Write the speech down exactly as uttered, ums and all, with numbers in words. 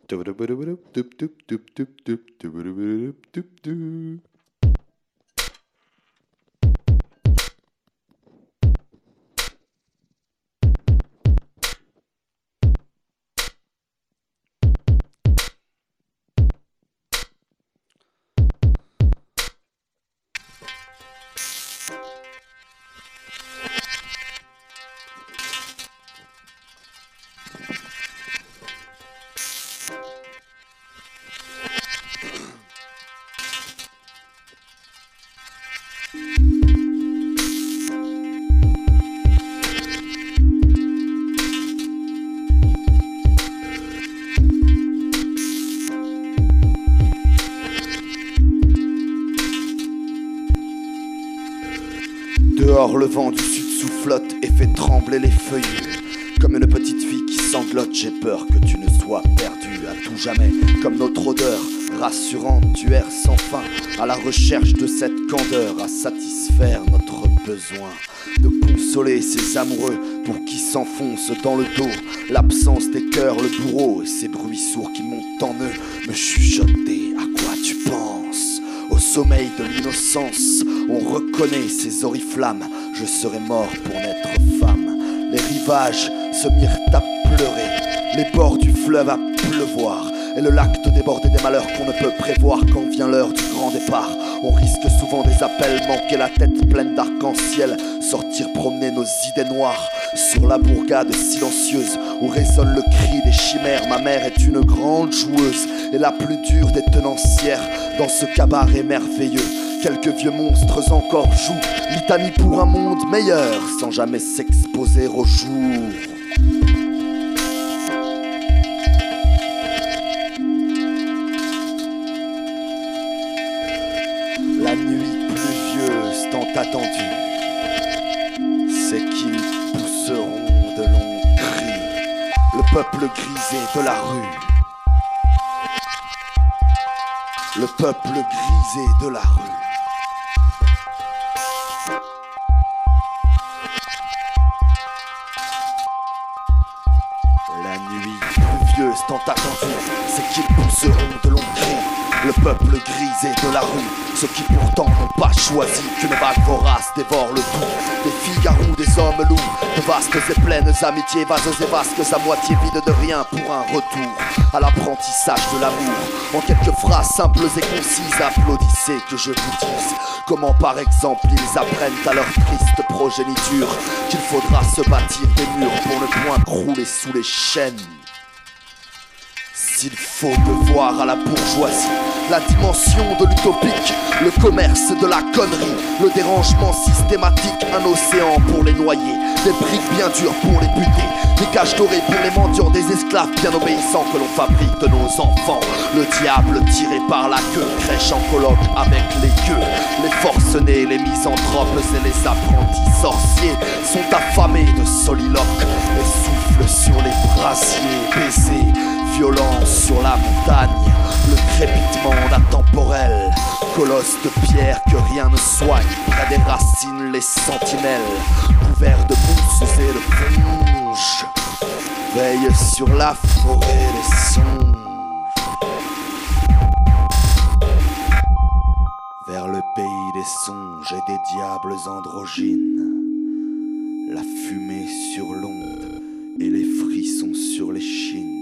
Dehors, le vent du sud soufflote et fait trembler les feuilles. Comme une petite fille qui sanglote, j'ai peur que tu ne sois perdu à tout jamais. Comme notre odeur rassurante, tu erres sans fin à la recherche de cette candeur, à satisfaire notre besoin de consoler ces amoureux pour qui s'enfoncent dans le dos l'absence des cœurs, le bourreau et ces bruits sourds qui montent en eux me chuchoter. À quoi tu penses? Au sommeil de l'innocence, on reconnaît ces oriflammes. Je serais mort pour naître femme. Les rivages se mirent à pleurer, les bords du fleuve à pleuvoir, et le lac te débordait des malheurs qu'on ne peut prévoir quand vient l'heure du grand départ. On risque souvent des appels, manquer la tête pleine d'arc-en-ciel, sortir promener nos idées noires sur la bourgade silencieuse où résonne le cri des chimères. Ma mère est une grande joueuse et la plus dure des tenancières dans ce cabaret merveilleux. Quelques vieux monstres encore jouent litanie pour un monde meilleur sans jamais s'exposer au jour. La nuit pluvieuse tant attendue, c'est qu'ils pousseront de longs cris, le peuple grisé de la rue, le peuple grisé de la rue. La nuit pluvieuse tant attendue, c'est qu'ils pousseront de longs cris, le peuple grisé de la rue, ceux qui pourtant n'ont pas choisi qu'une vague vorace dévore le tout. Des filles-garous, des hommes loups, de vastes et pleines amitiés, vases et vasques à moitié vides de rien pour un retour à l'apprentissage de l'amour. En quelques phrases simples et concises, applaudissez que je vous dise comment par exemple ils apprennent à leur triste progéniture qu'il faudra se bâtir des murs pour ne point crouler sous les chaînes. S'il faut devoir à la bourgeoisie la dimension de l'utopique, le commerce de la connerie, le dérangement systématique, un océan pour les noyer, des briques bien dures pour les buter, des cages dorées pour les mendiants, des esclaves bien obéissants que l'on fabrique de nos enfants. Le diable tiré par la queue crèche en colloque avec les gueux. Les forcenés, les misanthropes et les apprentis sorciers sont affamés de soliloques et soufflent sur les brasiers, baisers violence sur la montagne, le crépitement d'intemporel, colosse de pierre que rien ne soigne, près des racines les sentinelles, couverts de mousses et de fonges, veillent sur la forêt des songes. Vers le pays des songes et des diables androgynes, la fumée sur l'onde et les frissons sur les chines.